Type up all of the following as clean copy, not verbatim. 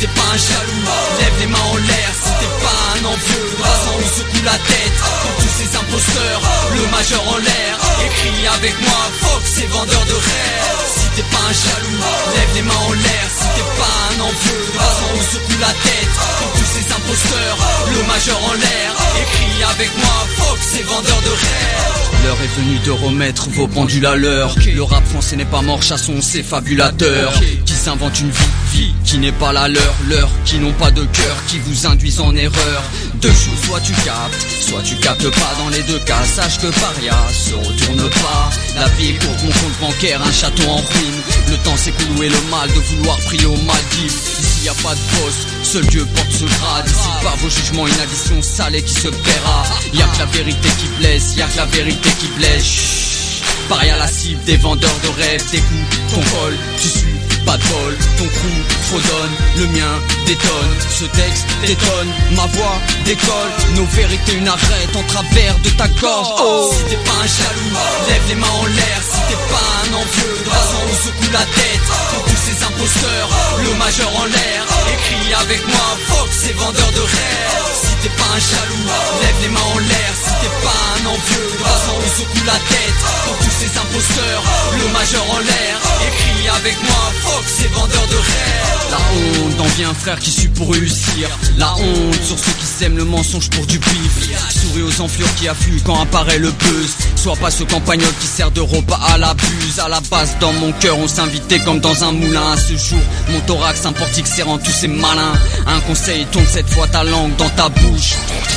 t'es pas un jaloux, lève les mains en l'air. Si t'es pas un envieux, rasant ou secoue la tête. Comme tous ces imposteurs, le majeur en l'air. Et crie avec moi, fuck ces vendeurs de rêves. Si t'es pas un jaloux, lève les mains en l'air. Si t'es pas un envieux, rasant ou secoue la tête. Comme tous ces imposteurs, le majeur en l'air. Et crie avec moi, fuck ces vendeurs de rêves. L'heure est venue de remettre vos pendules à l'heure. Le rap français n'est pas mort, chassons ces fabulateurs qui s'inventent une vie qui n'est pas la leur qui n'ont pas de cœur, qui vous induisent en erreur. Deux choses, soit tu captes pas. Dans les deux cas, sache que paria se retourne pas. La vie est courte, mon compte bancaire, un château en ruine. Le temps s'écoule, où est le mal de vouloir prier aux Maldives. Ici y a pas de boss, seul Dieu porte ce grade. Ici par vos jugements, une addition salée qui se paiera. Y'a que la vérité qui blesse, y'a que la vérité qui blesse. Chut. Pareil à la cible des vendeurs de rêves, des coups, ton col, tu suis pas de bol, ton crew fredonne, le mien détonne, ce texte détonne, ma voix décolle, nos vérités une arête en travers de ta gorge. Oh, si t'es pas un jaloux, lève les mains en l'air. Si t'es pas un envieux, rasant ou secoue la tête. Pour tous ces imposteurs, le majeur en l'air. Et crie avec moi, fuck ces vendeurs de rêves. Si t'es pas un jaloux, lève les mains en l'air. Si t'es pas un envieux, rasant ou secoue la tête. Pour tous ces imposteurs, le majeur en l'air. Et crie avec moi, fuck ces vendeurs de rêves. La honte d'envier un frère qui suit pour réussir. La honte sur ceux qui sèment le mensonge pour du bif. Souris aux enflures qui affluent quand apparaît le buzz. Sois pas ce campagnol qui sert de repas à la buse. À la base dans mon cœur on s'invitait comme dans un moulin. À ce jour mon thorax un portique serrant tous ces malins. Un conseil, tourne cette fois ta langue dans ta bouche.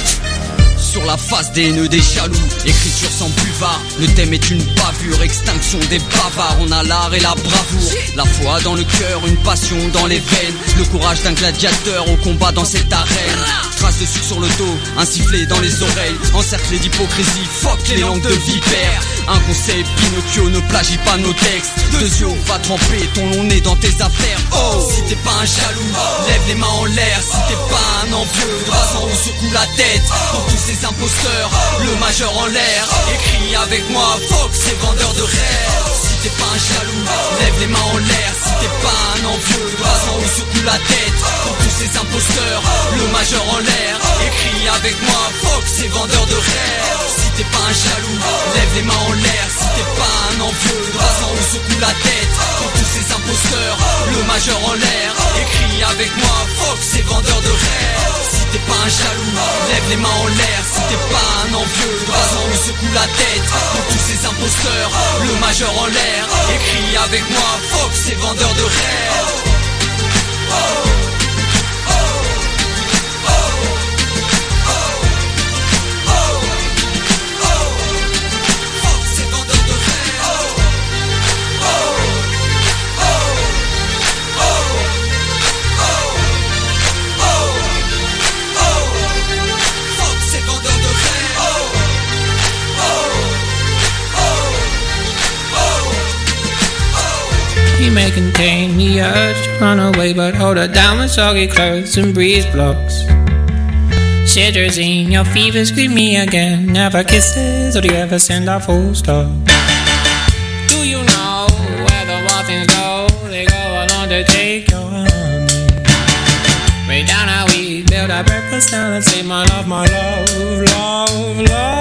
Sur la face des haineux, des jaloux, écriture sans buvard. Le thème est une bavure, extinction des bavards. On a l'art et la bravoure, la foi dans le cœur, une passion dans les veines. Le courage d'un gladiateur au combat dans cette arène. Trace de sucre sur le dos, un sifflet dans les oreilles. Encerclé d'hypocrisie, fuck les langues de vipère. Un conseil, Pinocchio, ne plagie pas nos textes. Deux yeux, va tremper ton long nez dans tes affaires. Oh, si t'es pas un jaloux, lève les mains en l'air. Si t'es pas un envieux, rasant ou secoue la tête. Pour tous ces imposteurs, le majeur en l'air. Et crie avec moi, fuck ces vendeurs de rêves. Si t'es pas un jaloux, lève les mains en l'air. Si t'es pas un envieux, rasant ou secoue la tête. Pour tous ces imposteurs, le majeur en l'air. Et crie avec moi, fuck ces vendeurs de rêves. Si t'es pas un jaloux, lève les mains en l'air. Si t'es pas un envieux, rasant ou secoue la tête. Pour tous ces imposteurs, le majeur en l'air. Et crie avec moi, fuck ces vendeurs de rêves. Si t'es pas un jaloux, lève les mains en l'air. Si t'es pas un envieux, rasant ou secoue la tête. Pour tous ces imposteurs, le majeur en l'air. Et crie avec moi, fuck ces vendeurs de rêves. You may contain the urge to run away, but hold her down with soggy clothes and breeze blocks. Cetirizine, your fevers greet me again. Never kisses, or do you ever send a full stop? Do you know where the wild things go? They go along to take your honey. Way down how we build our breakfast down and say my love, love, love.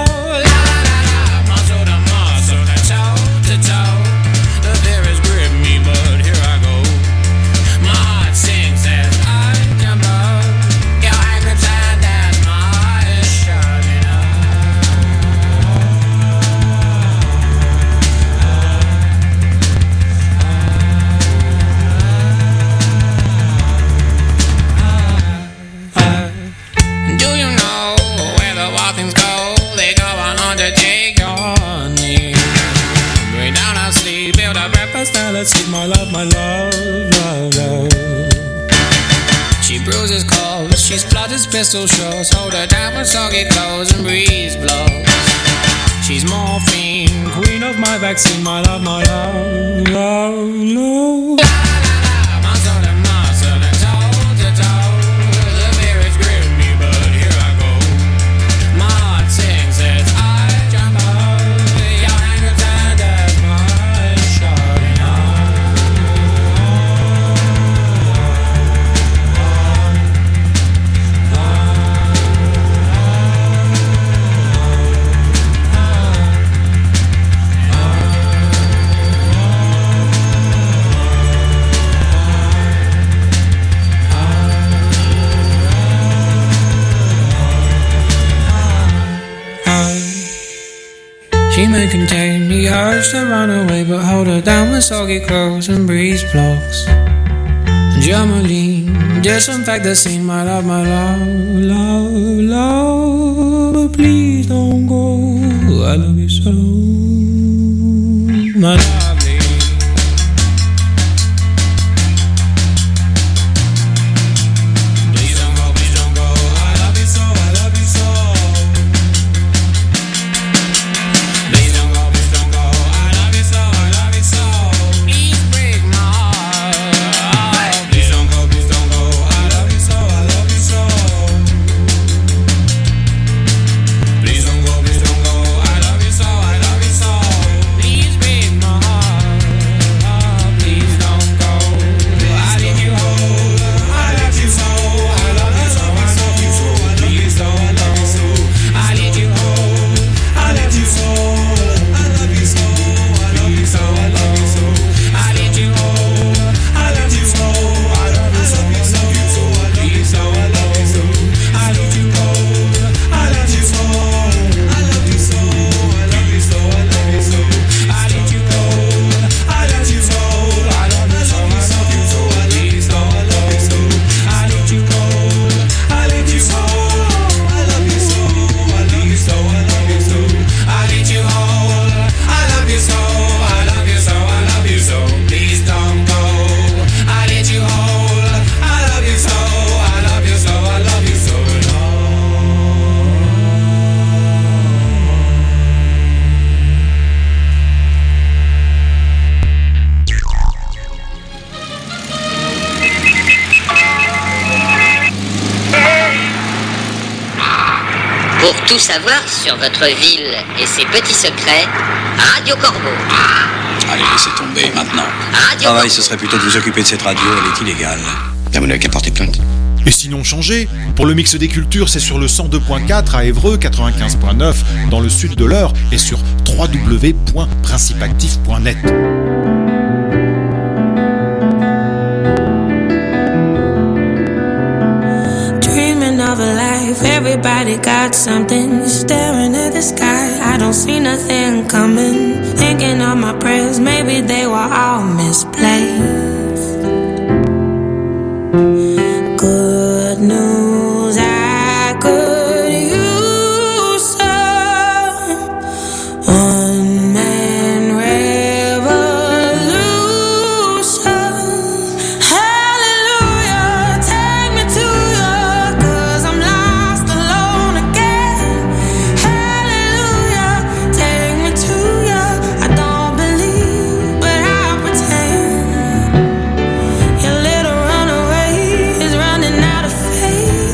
Let's see my love, love, love. She bruises calls, she splutters pistol shots. Hold her down with soggy clothes and breeze blows. She's morphine, queen of my vaccine, my love, love, love. and contain the urge to run away, but hold her down with soggy clothes and breeze blocks. Germaline, disinfect the scene, my love, love, love, but please don't go. I love you so, my lovely. Please don't go, please don't go. I love you so, I love you so. Please don't go, please don't go. I love you so, I love you so. Please break my heart. Please don't go, please don't go. I love you so, I love you so. Please don't go, please don't go. I love you so, I love you so. Please break my heart. Please don't go. I need you whole. I love you so, I love you so, I love you so. Please don't go. I need you whole. I love you so, I love you so, I love you so, I love you so. I need you whole. I love you so, I love you so, I love you so. Please don't, I love you so. I need you whole. I love you so, I love you so, I love you so, I love you so. I need you whole. I love you so, I love you so, I love you so. Please don't, I love you so. I need you whole. I love you so, I love you so, I love you so, I love you so. I need you whole. I love you so, I love you so, I love you so. Please don't go. I need you whole. I love you so, I love you so, I love you so. Pour tout savoir sur votre ville et ses petits secrets, Radio Corbeau. Allez, laissez tomber maintenant. Radio Travail, Corbeau. ce serait plutôt de vous occuper de cette radio, elle est illégale. Vous n'avez qu'à porter plainte. Et sinon changez. Pour le mix des cultures, c'est sur le 102.4 à Évreux, 95.9 dans le sud de l'Eure et sur www.principactif.net. Dreaming of a life, everybody got something. Staring at the sky, I don't see nothing coming. Thinking of my prayers, maybe they were all misplaced. Good news, I could use some one-man revolution. Hallelujah, take me to you, 'cause I'm lost alone again. Hallelujah, take me to you. I don't believe, but I pretend. Your little runaway is running out of faith.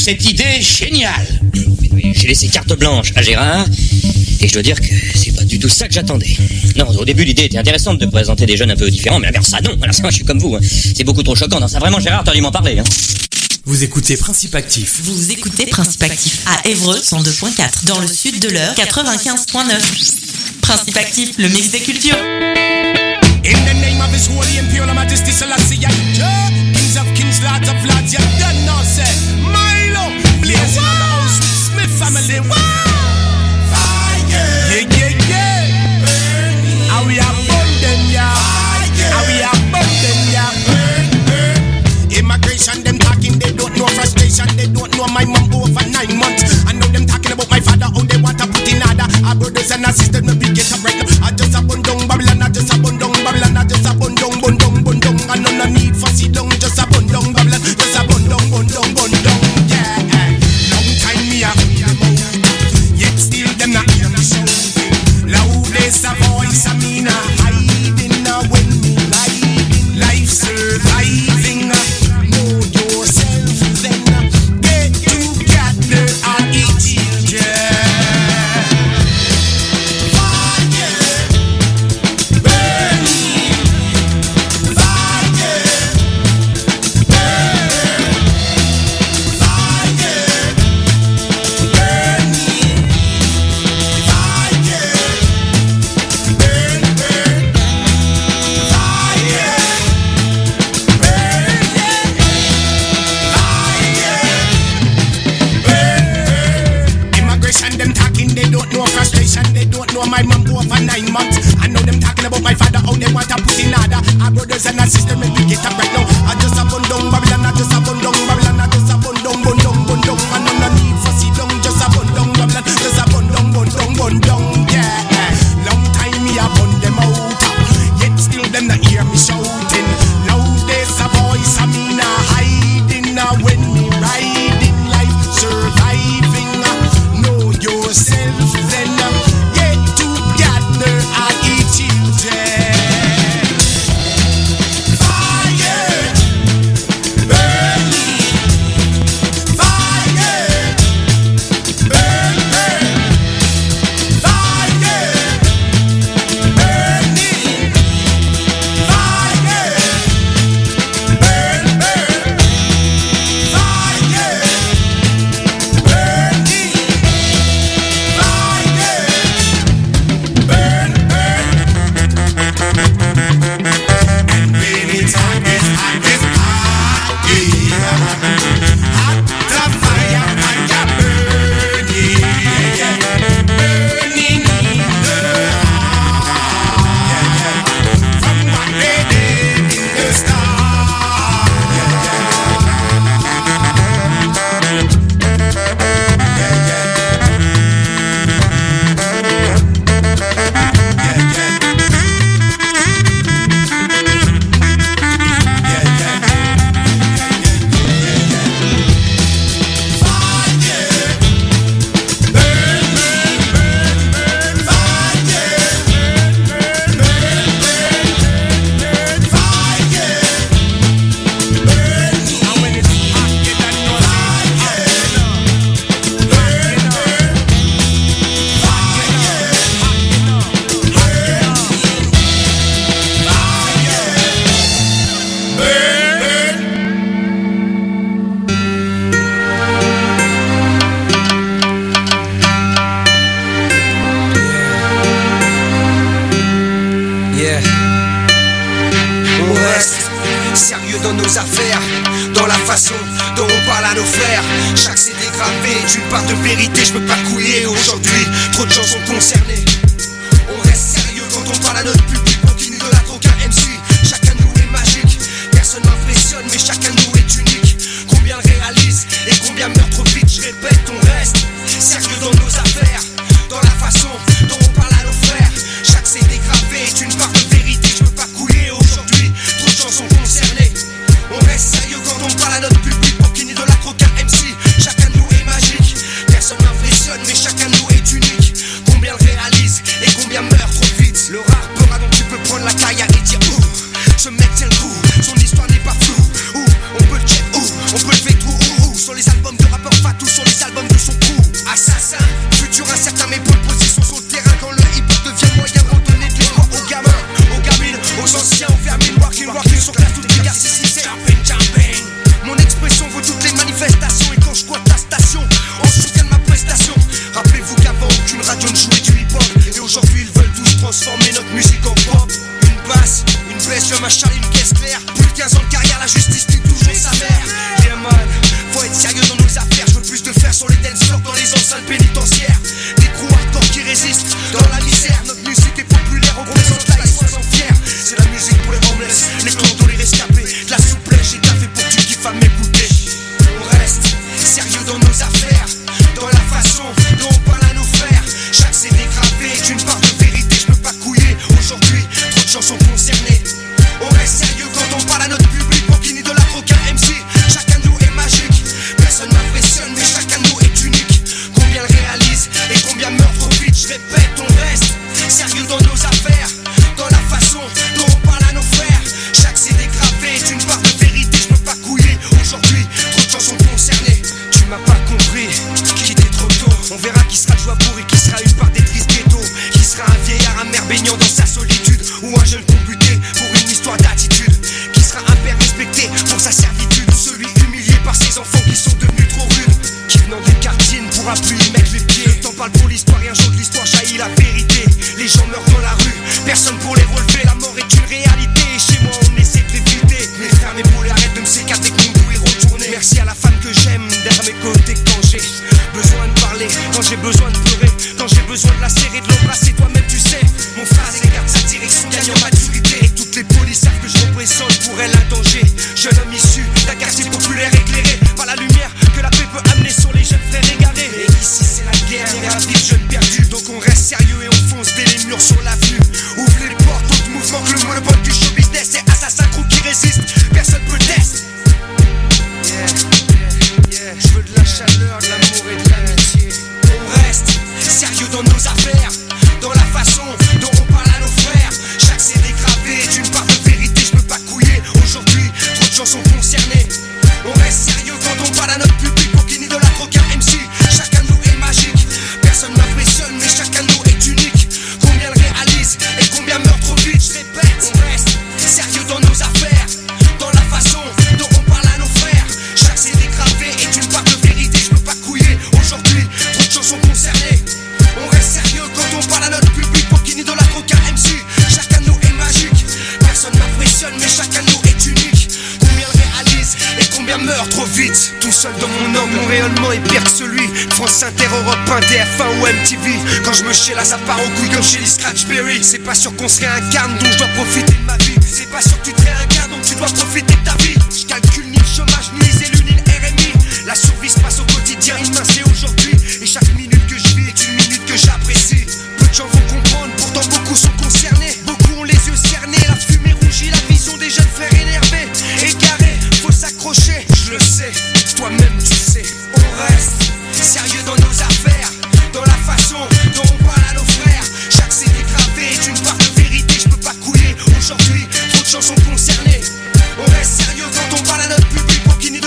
cette idée géniale. J'ai laissé carte blanche à Gérard, et je dois dire que c'est pas du tout ça que j'attendais. Non, au début, l'idée était intéressante de présenter des jeunes un peu différents, mais alors ça, non. Alors ça, moi, je suis comme vous. Hein. C'est beaucoup trop choquant. Non, ça, vraiment, Gérard, t'as dû m'en parler. Hein. Vous écoutez Principe Actif. Vous écoutez Principe Actif à Évreux 102.4, dans le sud de l'Eure 95.9. Principe Actif, le mix des cultures. In the name of His Holy Imperial Majesty Selassie, Kings of Kings, Lords of Lords, you done now say, Milo, blazing on the house with Smith family. Fire, yeah. How we abundant, yeah. How we abundant, yeah. Immigration, them talking, they don't know frustration. They don't know my mom over 9 months. I know them talking about my father, how they want to put in order. Our brothers and our sisters, maybe get up right now. I just abundant Babylon, I just abundant Babylon, I just abundant, bundong. I know no need for sit down, just abundant Babylon, just abundant, bundong, yeah. Long time me a put them out, yet still them not hear me shout. Loudest a voice, I mean a hiding when me lying. Life surviving, know yourself then. Get together and eat children. My mom over 9 months. I know them talking about my father, how they want to put in order. Our brothers and our sisters, make me get up right now. I just abundant Babylon, I just abundant Babylon, I just abundant bundong. I know no need for sit down, just abundant Babylon, just abundant bundong, yeah. Long time me abund them out, yet still them not hear me shouting. Loudest a voice, I mean a hiding when me riding life, surviving. Know yourself then. Sérieux dans nos affaires, dans la façon dont on parle à nos frères. Chaque CD gravé d'une part de vérité, je peux pas couiller aujourd'hui. Trop de gens sont concernés. On reste sérieux quand on parle à notre public. Continue de la aucun MC. Chacun de nous est magique. Personne m'impressionne, mais chacun de nous est unique. Combien le réalise et combien meurt trop vite. Je répète, on reste sérieux dans nos affaires, dans la façon dont on parle à nos frères. Chaque CD gravé d'une part de vérité, je peux pas couiller aujourd'hui. Trop de gens sont concernés. On reste sérieux quand on parle à notre public. Pour qu'il n'y de la aucun MC. Chacun de nous est magique. Personne m'impressionne, mais chacun de nous est unique. Combien le réalise et combien meurt trop vite. Le rare peur dont tu peux prendre la carrière et dire ouh, ce mec tient le coup. Son histoire n'est pas floue. Ouh, on peut le check, ouh, on peut le faire tout. Ouh, sur les albums de rappeurs futur incertain, mes bonnes positions sur le terrain. Quand le hip-hop devient moyen, redonner de l'espoir aux gamins, aux gamines, aux anciens, aux vermines, walking sur classe, toutes les gars, c'est jumping. Mon expression vaut toutes les manifestations. Et quand je squatte la station, on se souvient de ma prestation. Rappelez-vous qu'avant aucune radio ne jouait du hip-hop. Et aujourd'hui ils veulent tous transformer notre musique en pop. Une basse, une baisse, un machin, une caisse claire. Plus de 15 ans de carrière, la justice tue toujours sa mère. Yeah man, faut être sérieux dans nos affaires. Je veux plus de fer sur les dance floors, dans les enceintes pénitentiaires. Des crews hardcore qui résistent dans la misère. Notre musique est populaire, on représente la sois-en fier. C'est la musique pour les homeless, les clandos, les rescapés. De la souplesse, j'ai taffé pour que tu kiffes à m'écouter. On reste sérieux dans nos affaires, dans la façon dont on parle à nos frères. Chaque CD gravé est une part de vérité, je peux pas couiller. Aujourd'hui, trop de gens sont concernés. On reste sérieux quand on parle à notre public. Pour qu'il n'y de la aucun MC, chacun de nous est magique. Personne m'impressionne, mais chacun de nous est unique. Combien le réalise et combien meurt trop vite. Je répète, on reste sérieux dans nos affaires, dans la façon dont on parle à nos frères. Chaque CD gravé est une part de vérité, je peux pas couiller. Aujourd'hui, trop de gens sont concernés. Tu m'as pas compris, quitter trop tôt. On verra qui sera le joie-bourg et qui sera une part des tristes ghettos. Qui sera un vieillard amer baignant dans sa solitude, ou un jeune combuté pour une histoire d'attitude. Qui sera un père respecté pour sa servitude, ou celui humilié par ses enfants qui sont devenus trop rudes. Qui venant des quartiers ne pourra plus y mettre les pieds. Le temps parle pour l'histoire et un jour de l'histoire jaillit la vérité. Les gens meurent dans la rue, personne pour les relever. La mort est une réalité et chez moi on essaie de l'éviter. Mes frères, mes poules, arrête de me sécater qu'on doit y retourner. Merci à la femme que j'aime d'être à mes côtés quand j'ai besoin de parler, quand j'ai besoin de pleurer, quand j'ai besoin de la serrer, de l'embrasser. Toi-même tu sais, mon phrase écarte sa direction, gagne en maturité. Et toutes les polices savent que je représente pour elle un danger. Jeune homme issu d'un quartier populaire éclairé par la lumière que la paix peut amener sur les jeunes frères égarés. Et ici c'est la guerre, et un vif jeune perdu. Donc on reste sérieux et on fonce dès les murs sur l'avenue. Ouvrez les portes, autre mouvement que le monopole du show business. C'est assassin crew qui résiste, personne peut tester. Je veux de la chaleur, de l'amour et de l'amitié. On reste sérieux dans nos affaires, dans la façon dont on parle à nos frères. Chaque CD gravé est une part de vérité, je peux pas couiller. Aujourd'hui, trop de gens sont concernés. On reste sérieux quand on parle à notre public. Pour qu'il n'y de la aucun MC, chacun de nous est magique. Personne m'impressionne, mais chacun de nous est unique. Combien le réalise et combien meurt trop vite. Je répète, on reste sérieux dans nos affaires, dans la façon dont on parle à nos frères. Chaque CD gravé est une part de vérité, je peux pas couiller. Aujourd'hui, trop de gens sont concernés. On reste sérieux quand on parle à notre public. Pour qu'il n'y de la aucun MC, chacun de nous est magique. Personne m'impressionne, mais chacun de nous est unique. Combien le réalise et combien meurt trop vite. Tout seul dans mon angle, mon rayonnement est pire que celui France Inter, Europe 1, TF1 ou MTV. Quand je me là, ça part au couille comme chez les Scratchberry. C'est pas sûr qu'on se réincarne, donc je dois profiter de ma vie. C'est pas sûr que tu te réincarnes, donc tu dois profiter de ta vie. Je calcule ni le chômage, ni les élus, ni le RMI. La survie se passe au quotidien, humain c'est aujourd'hui. Et chaque minute que je vis est une minute que j'apprécie. Peu de gens vont comprendre, pourtant beaucoup sont concernés. Beaucoup ont les yeux cernés, la fumée rougit, la vision des jeunes frères énervés. Égarés, faut s'accrocher, je le sais, toi-même tu sais. On reste sérieux dans nos affaires, dans la façon dont on parle à nos frères. Chaque CD gravé est une part de vérité, je peux pas couiller. Aujourd'hui, trop de gens sont concernés. On reste sérieux quand on parle à notre public. Pour qu'il n'y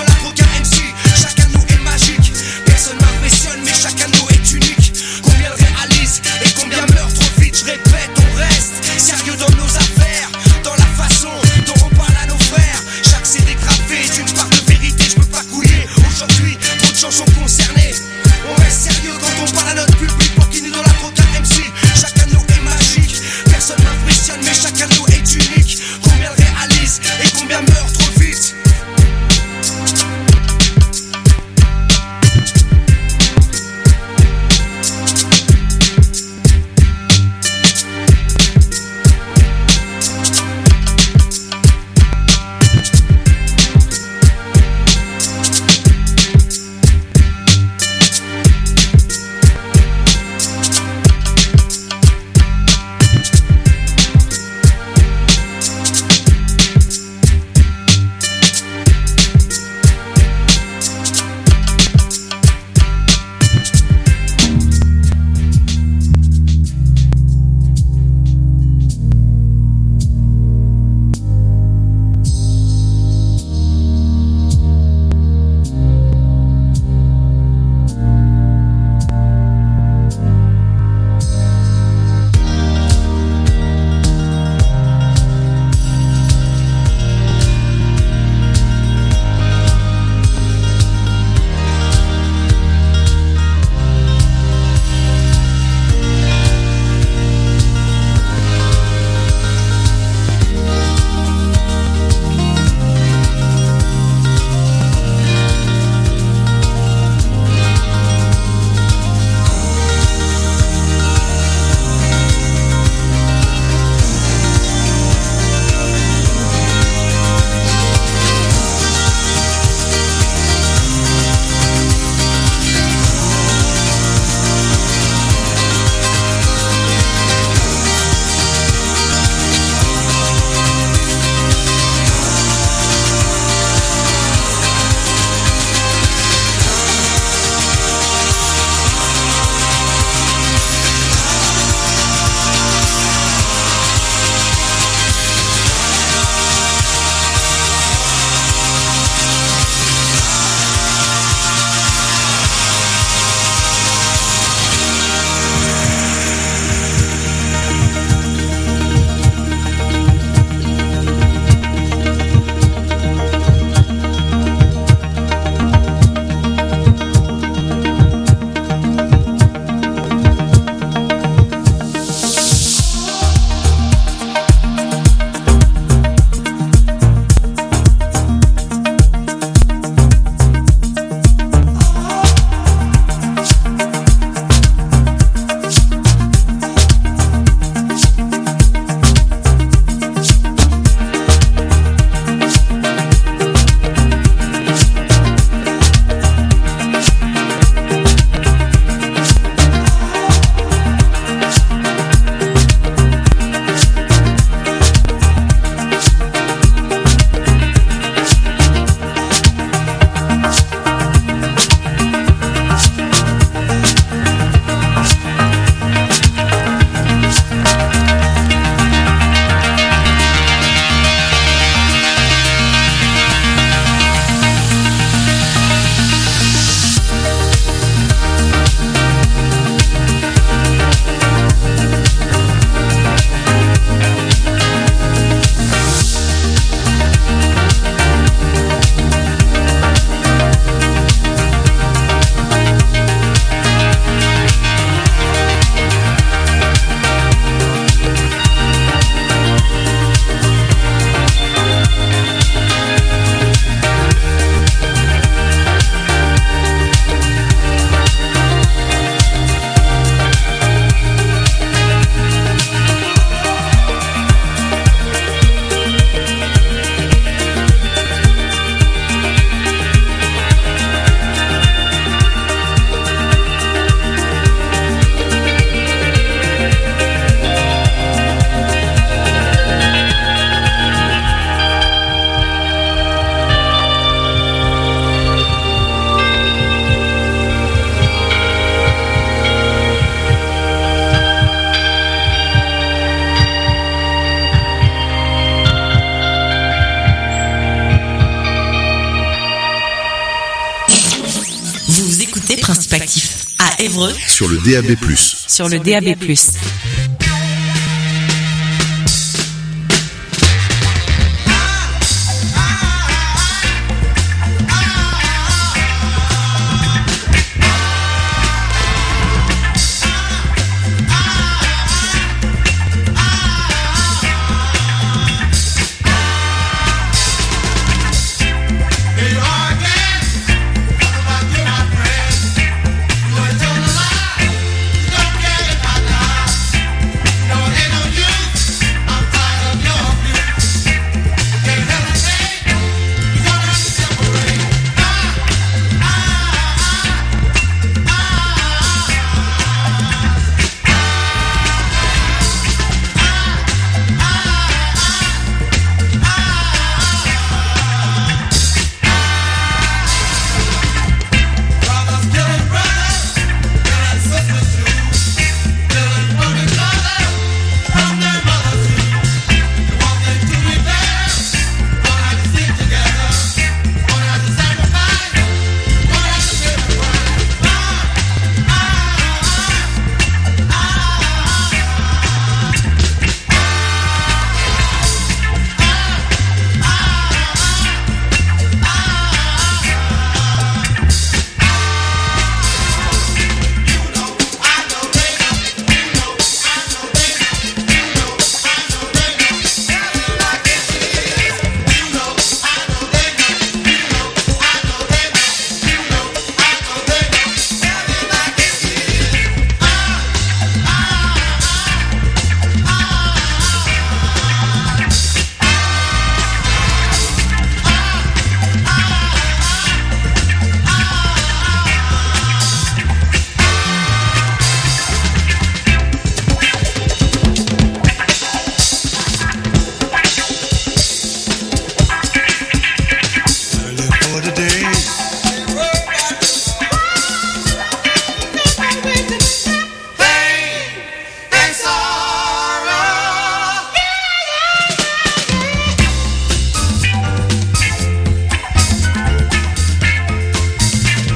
Évreux sur le DAB+. sur le DAB+.